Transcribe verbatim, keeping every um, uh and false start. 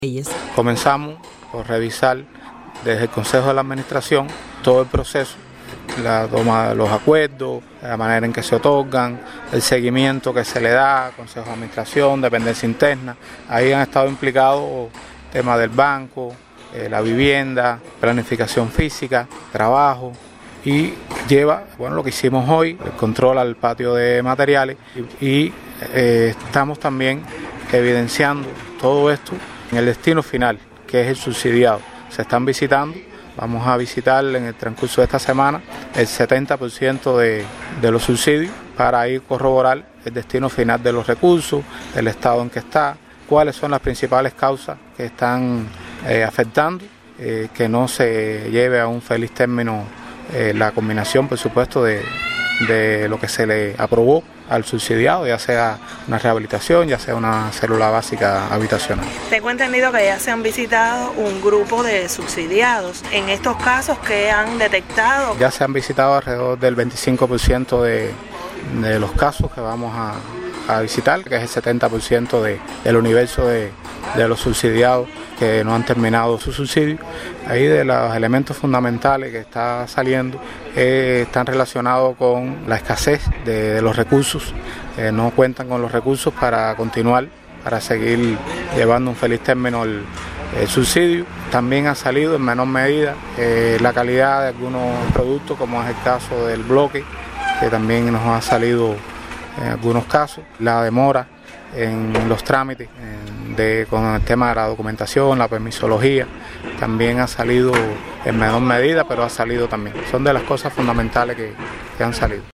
Comenzamos por revisar desde el Consejo de la Administración todo el proceso, la toma de los acuerdos, la manera en que se otorgan, el seguimiento que se le da, Consejo de Administración, dependencia interna. Ahí han estado implicados temas del banco, eh, la vivienda, planificación física, trabajo, y lleva, bueno, lo que hicimos hoy, el control al patio de materiales, y, y eh, estamos también evidenciando todo esto en el destino final, que es el subsidiado. Se están visitando, vamos a visitar en el transcurso de esta semana el setenta por ciento de, de los subsidios para ahí corroborar el destino final de los recursos, el estado en que está, cuáles son las principales causas que están eh, afectando, eh, que no se lleve a un feliz término eh, la combinación, por supuesto, de, de lo que se le aprobó al subsidiado, ya sea una rehabilitación, ya sea una célula básica habitacional. Tengo entendido que ya se han visitado un grupo de subsidiados. En estos casos, ¿qué han detectado? Ya se han visitado alrededor del veinticinco por ciento de, de los casos que vamos a, a visitar, que es el setenta por ciento de, del universo de, de los subsidiados que no han terminado su subsidio. Ahí de los elementos fundamentales que está saliendo eh, están relacionados con la escasez de, de los recursos, eh, no cuentan con los recursos para continuar, para seguir llevando un feliz término el, el subsidio. También ha salido en menor medida eh, la calidad de algunos productos, como es el caso del bloque, que también nos ha salido en algunos casos, la demora en los trámites de, con el tema de la documentación, la permisología, también ha salido en menor medida, pero ha salido también. Son de las cosas fundamentales que, que han salido.